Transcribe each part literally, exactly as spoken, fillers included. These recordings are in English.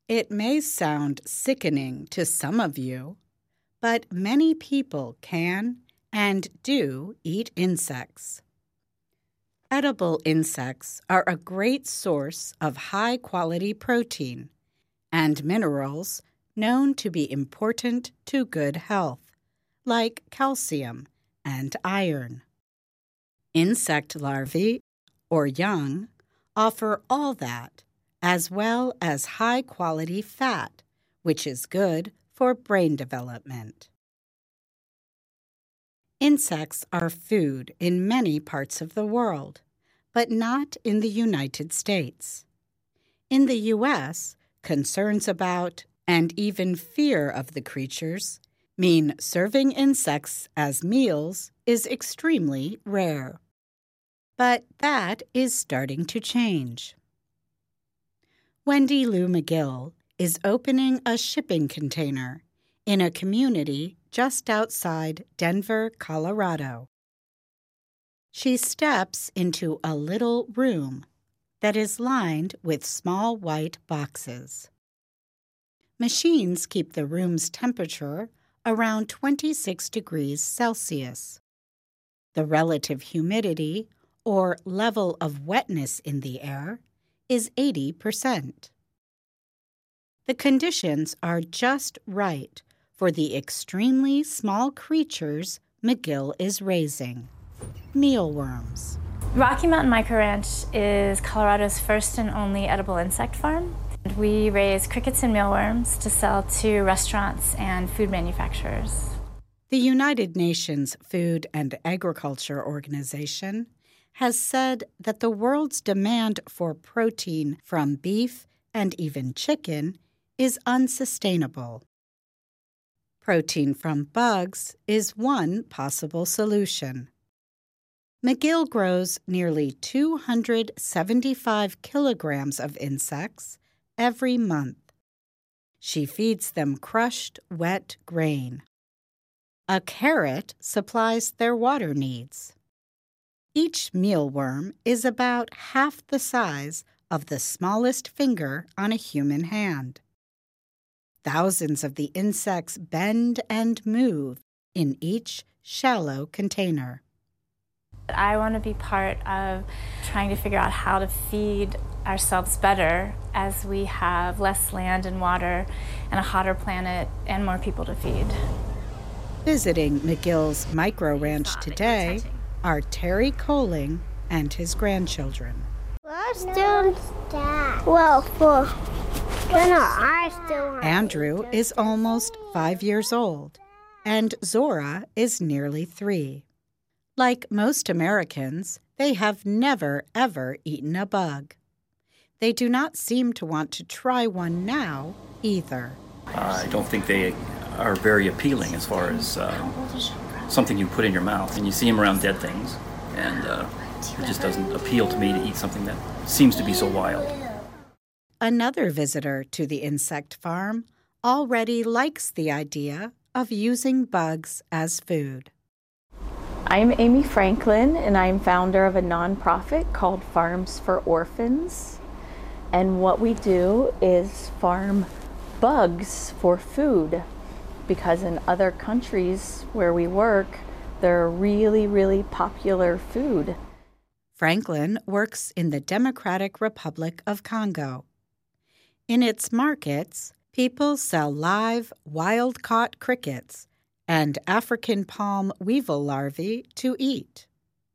It may sound sickening to some of you, but many people can and do eat insects. Edible insects are a great source of high-quality protein and minerals known to be important to good health, like calcium and iron. Insect larvae, or young, offer all that, as well as high-quality fat, which is good for brain development. Insects are food in many parts of the world, but not in the United States. In the U S, concerns about and even fear of the creatures mean serving insects as meals is extremely rare. But that is starting to change. Wendy Lou McGill is opening a shipping container in a community just outside Denver, Colorado. She steps into a little room that is lined with small white boxes. Machines keep the room's temperature around twenty-six degrees Celsius. The relative humidity, or level of wetness in the air, is eighty percent. The conditions are just right for the extremely small creatures McGill is raising, mealworms. Rocky Mountain Micro Ranch is Colorado's first and only edible insect farm. We raise crickets and mealworms to sell to restaurants and food manufacturers. The United Nations Food and Agriculture Organization has said that the world's demand for protein from beef and even chicken is unsustainable. Protein from bugs is one possible solution. McGill grows nearly two hundred seventy-five kilograms of insects every month. She feeds them crushed, wet grain. A carrot supplies their water needs. Each mealworm is about half the size of the smallest finger on a human hand. Thousands of the insects bend and move in each shallow container. I want to be part of trying to figure out how to feed ourselves better as we have less land and water and a hotter planet and more people to feed. Visiting McGill's micro ranch today are Terry Coling and his grandchildren. Well, still, well, for dinner, I still Andrew is almost five years old, and Zora is nearly three. Like most Americans, they have never, ever eaten a bug. They do not seem to want to try one now, either. I don't think they are very appealing as far as uh, something you put in your mouth. And you see them around dead things, and uh, it just doesn't appeal to me to eat something that seems to be so wild. Another visitor to the insect farm already likes the idea of using bugs as food. I'm Amy Franklin, and I'm founder of a nonprofit called Farms for Orphans. And what we do is farm bugs for food, because in other countries where we work, they're really, really popular food. Franklin works in the Democratic Republic of Congo. In its markets, people sell live, wild-caught crickets and African palm weevil larvae to eat.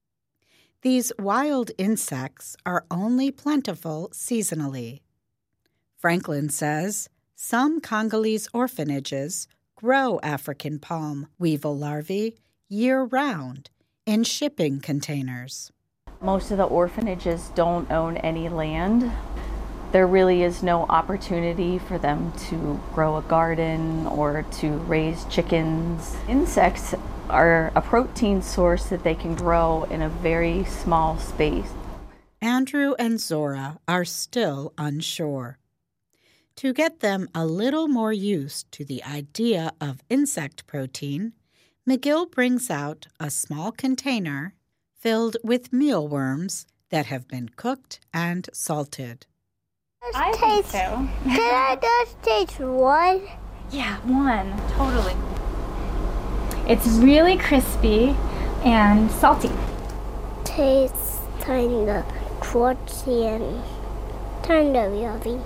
These wild insects are only plentiful seasonally. Franklin says some Congolese orphanages grow African palm weevil larvae year-round in shipping containers. Most of the orphanages don't own any land. There really is no opportunity for them to grow a garden or to raise chickens. Insects are a protein source that they can grow in a very small space. Andrew and Zora are still unsure. To get them a little more used to the idea of insect protein, McGill brings out a small container filled with mealworms that have been cooked and salted. I taste, think so. Can I just taste one? Yeah, one. Totally. It's really crispy and salty. Tastes kind of crunchy and kind of yummy.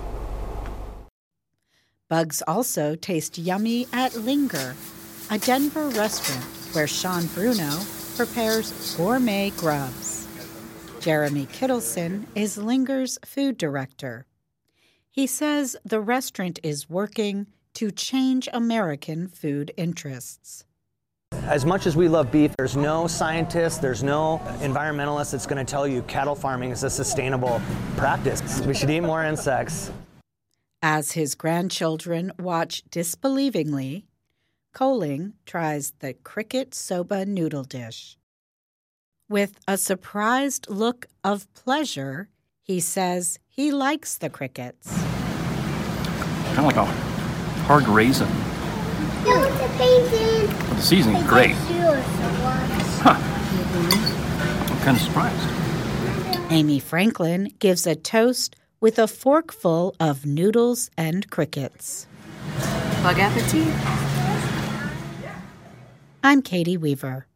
Bugs also taste yummy at Linger, a Denver restaurant where Sean Bruno prepares gourmet grubs. Jeremy Kittleson is Linger's food director. He says the restaurant is working to change American food interests. As much as we love beef, there's no scientist, there's no environmentalist that's going to tell you cattle farming is a sustainable practice. We should eat more insects. As his grandchildren watch disbelievingly, Coling tries the cricket soba noodle dish. With a surprised look of pleasure, he says he likes the crickets. Kind of like a hard raisin. No, it's a painting. But the seasoning's great. Huh. I'm kind of surprised. Amy Franklin gives a toast with a forkful of noodles and crickets. Bug appetit. I'm Katie Weaver.